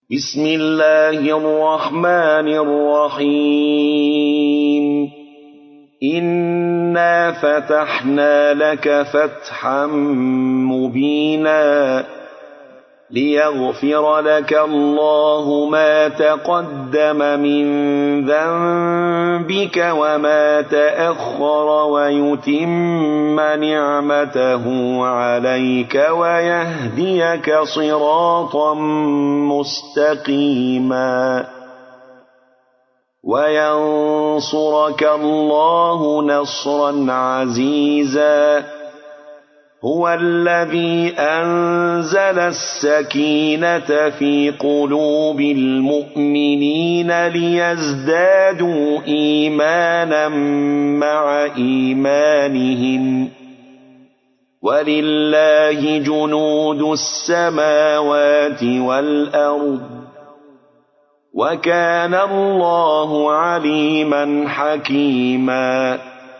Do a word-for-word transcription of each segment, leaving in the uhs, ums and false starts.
بسم الله الرحمن الرحيم إنا فتحنا لك فتحا مبينا ليغفر لك الله ما تقدم من ذنبك وما تأخر ويتم نعمته عليك ويهديك صراطا مستقيما وينصرك الله نصرا عزيزا هو الذي أنزل السكينة في قلوب المؤمنين ليزدادوا إيمانا مع إيمانهم ولله جنود السماوات والأرض وكان الله عليما حكيما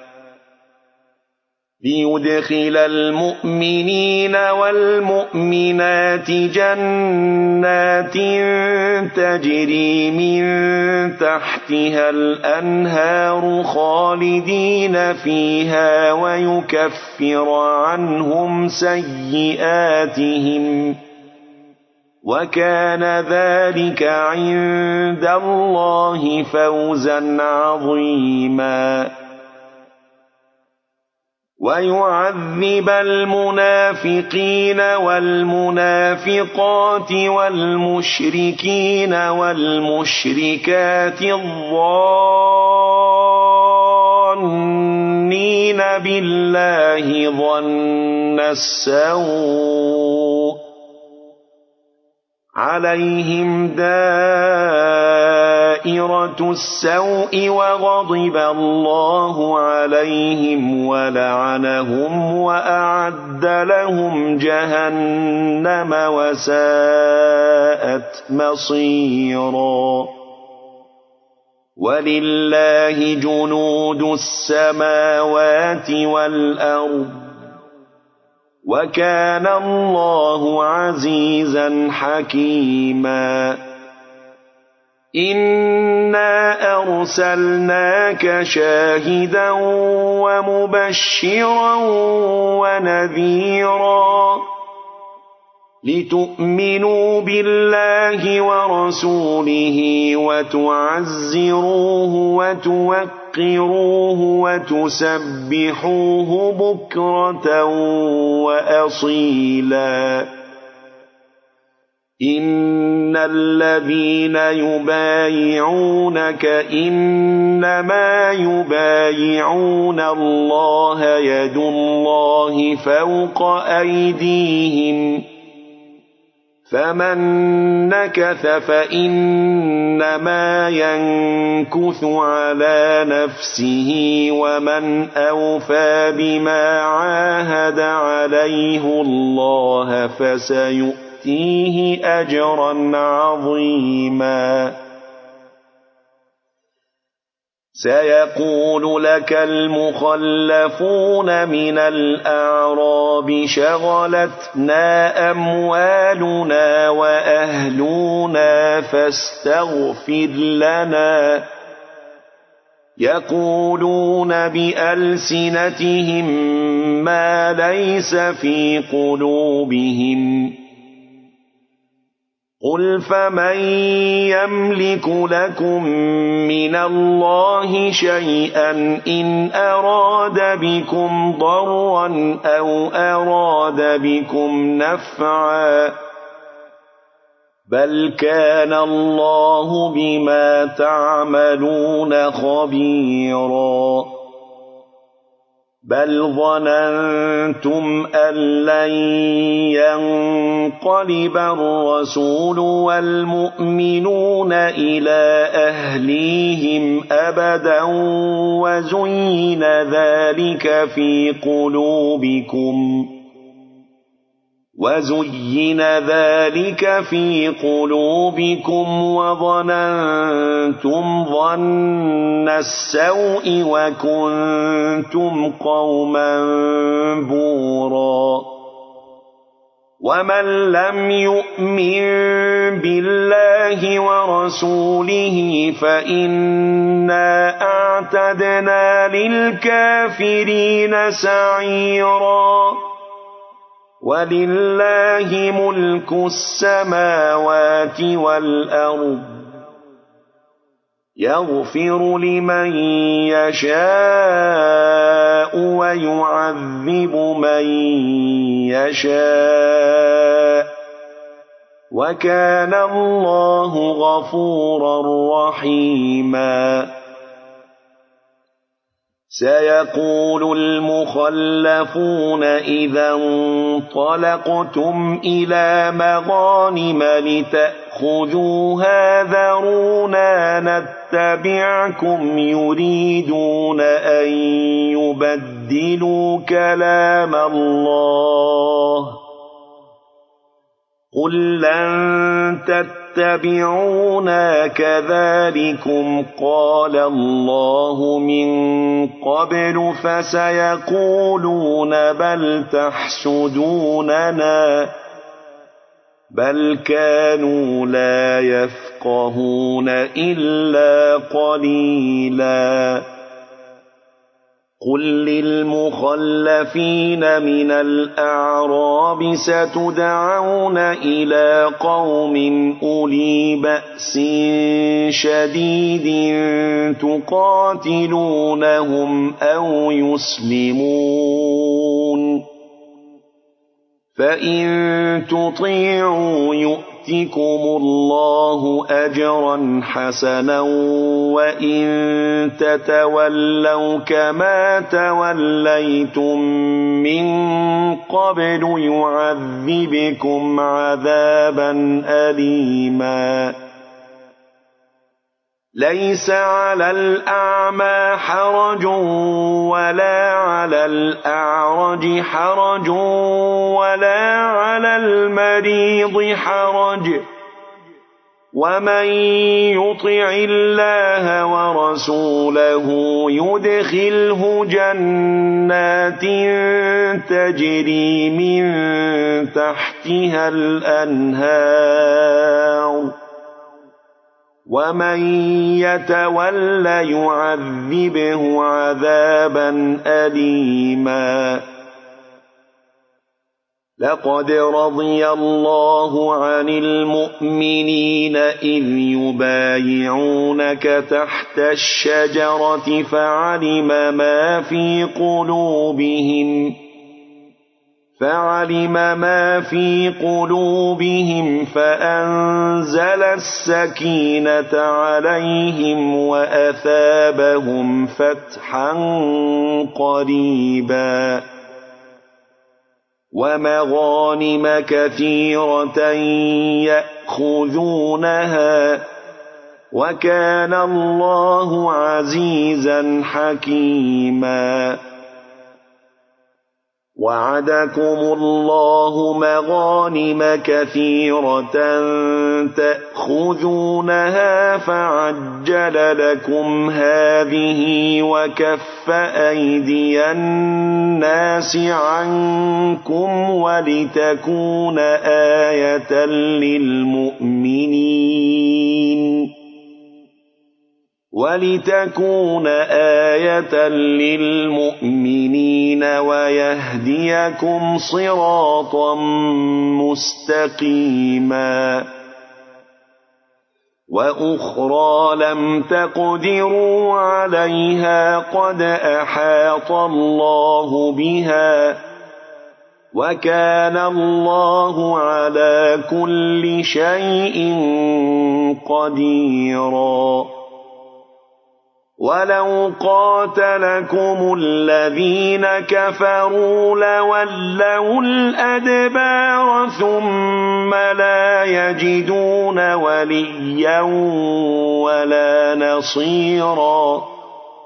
ليدخل المؤمنين والمؤمنات جنات تجري من تحتها الأنهار خالدين فيها ويكفر عنهم سيئاتهم وكان ذلك عند الله فوزا عظيما ويعذب المنافقين والمنافقات والمشركين والمشركات الظانين بالله ظن السوء عليهم دائرة السوء وغضب الله عليهم ولعنهم وأعد لهم جهنم وساءت مصيرا ولله جنود السماوات والأرض وكان الله عزيزا حكيما إنا أرسلناك شاهدا ومبشرا ونذيرا لتؤمنوا بالله ورسوله وتعزروه وتوقروه وتسبحوه بكرة وأصيلا إن الذين يبايعونك إنما يبايعون الله يد الله فوق أيديهم فمن نكث فإنما ينكث على نفسه ومن أوفى بما عاهد عليه الله فسيؤتيه أجرا عظيما سيقول لك المخلفون من الأعراب شغلتنا أموالنا وأهلنا فاستغفر لنا يقولون بألسنتهم ما ليس في قلوبهم قل فمن يملك لكم من الله شيئا إن أراد بكم ضرا أو أراد بكم نفعا بل كان الله بما تعملون خبيرا بل ظننتم أن لن ينقلب الرسول والمؤمنون إلى أهليهم أبدا وزين ذلك في قلوبكم وزين ذلك في قلوبكم وظننتم ظن السوء وكنتم قوما بورا ومن لم يؤمن بالله ورسوله فإنا أعتدنا للكافرين سعيرا ولله ملك السماوات والأرض يغفر لمن يشاء ويعذب من يشاء وكان الله غفورا رحيما سيقول المخلفون إذا انطلقتم إلى مغانم لتأخذوها ذرونا نتبعكم يريدون أن يبدلوا كلام الله قل لن تتبعونا كذلكم قال الله من قبل فسيقولون بل تحسدوننا بل كانوا لا يفقهون إلا قليلا قل للمخلفين من الأعراب ستدعون إلى قوم أولي بأس شديد تقاتلونهم أو يسلمون فإن تطيعوا يؤتكم الله أجرا حسنا وإن تتولوا كما توليتم من قبل يعذبكم عذابا أليما ليس على الأعمى حرج ولا على الأعرج حرج ولا على المريض حرج ومن يطع الله ورسوله يدخله جنات تجري من تحتها الأنهار ومن يتول يعذبه عذابا أليما لقد رضي الله عن المؤمنين إذ يبايعونك تحت الشجرة فعلم ما في قلوبهم فعلم ما في قلوبهم فأنزل السكينة عليهم وأثابهم فتحا قريبا ومغانم كثيرة يأخذونها وكان الله عزيزا حكيما وعدكم الله مغانم كثيرة تأخذونها فعجل لكم هذه وكف أيدي الناس عنكم ولتكون آية للمؤمنين ولتكون آية للمؤمنين ويهديكم صراطا مستقيما وأخرى لم تقدروا عليها قد أحاط الله بها وكان الله على كل شيء قديرا ولو قاتلكم الذين كفروا لولوا الأدبار ثم لا يجدون وليا ولا نصيرا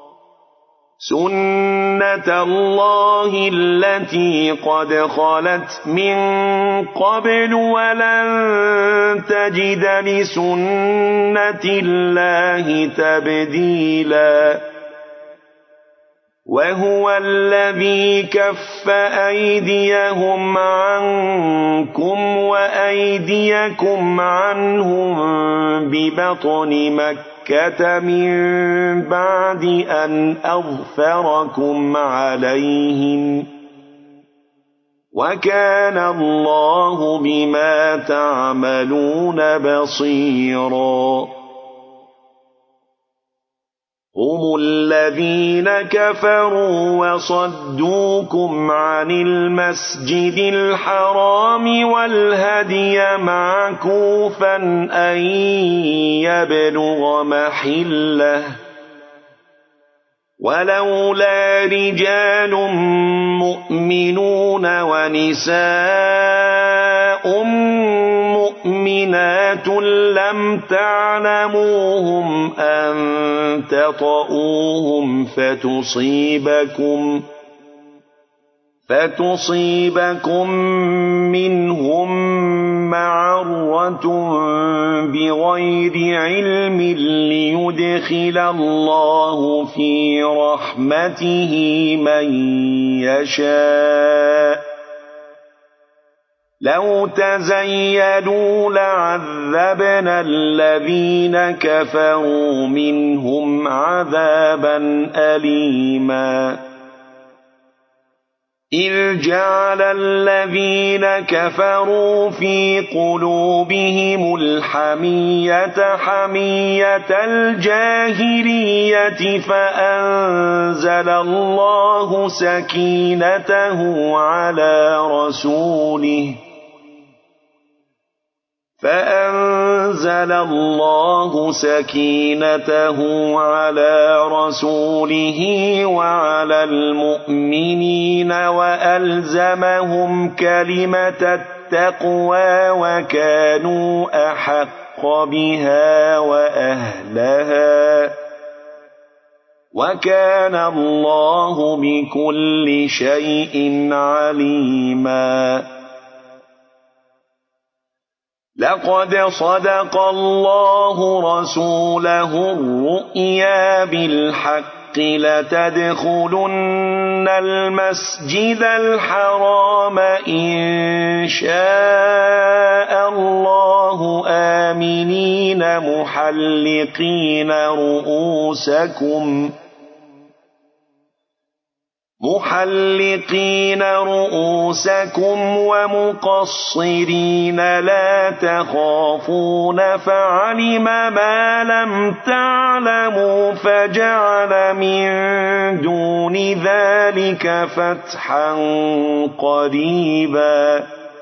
سنة الله التي قد خلت من قبل ولن تجد لسنة الله تبديلا وهو الذي كف أيديهم عنكم وأيديكم عنهم ببطن مكة من بعد أن أظفركم عليهم وكان الله بما تعملون بصيرا هم الذين كفروا وصدوكم عن المسجد الحرام والهدي معكوفا أن يبلغ محله ولولا رجال مؤمنون ونساء مؤمنات لم تعلموهم أن تطؤوهم فتصيبكم فتصيبكم منهم معرة بغير علم ليدخل الله في رحمته من يشاء لو تزيلوا لعذبنا الذين كفروا منهم عذابا أليما إذ جعل الذين كفروا في قلوبهم الحمية حمية الجاهلية فأنزل الله سكينته على رسوله فأنزل الله سكينته على رسوله وعلى المؤمنين وألزمهم كلمة التقوى وكانوا أحق بها وأهلها وكان الله بكل شيء عليما لقد صدق الله رسوله الرؤيا بالحق لتدخلن المسجد الحرام إن شاء الله آمنين محلقين رؤوسكم محلقين رؤوسكم ومقصرين لا تخافون فعلم ما لم تعلموا فجعل من دون ذلك فتحا قريبا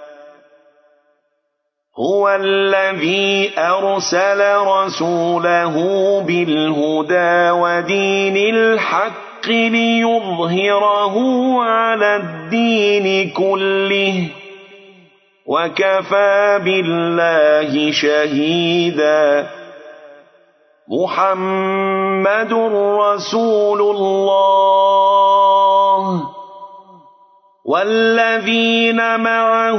هو الذي أرسل رسوله بالهدى ودين الحق ليظهره على الدين كله وكفى بالله شهيدا محمد رسول الله والذين معه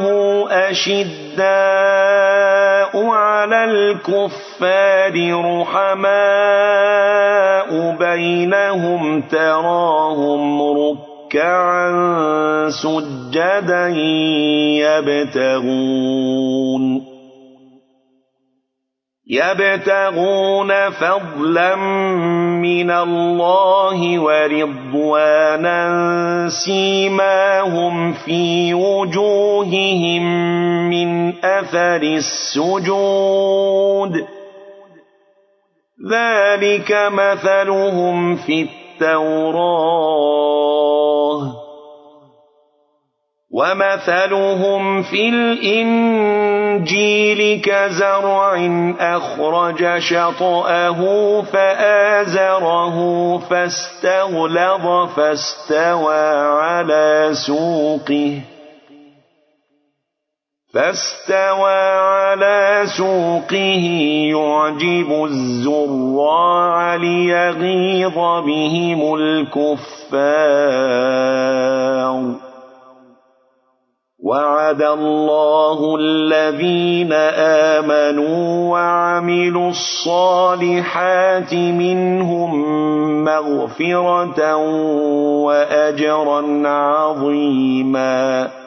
أشداء على الكفار رحماء بينهم تراهم ركعا سجدا يبتغون يبتغون فضلا من الله ورضوانا سيماهم في وجوههم من أثر السجود ذلك مثلهم في التوراة ومثلهم في الإنجيل كزرع أخرج شطأه فآزره فاستغلظ فاستوى على سوقه فاستوى على سوقه يعجب الزراع ليغيظ بهم الكفار وعد الله الذين آمنوا وعملوا الصالحات منهم مغفرة وأجرا عظيما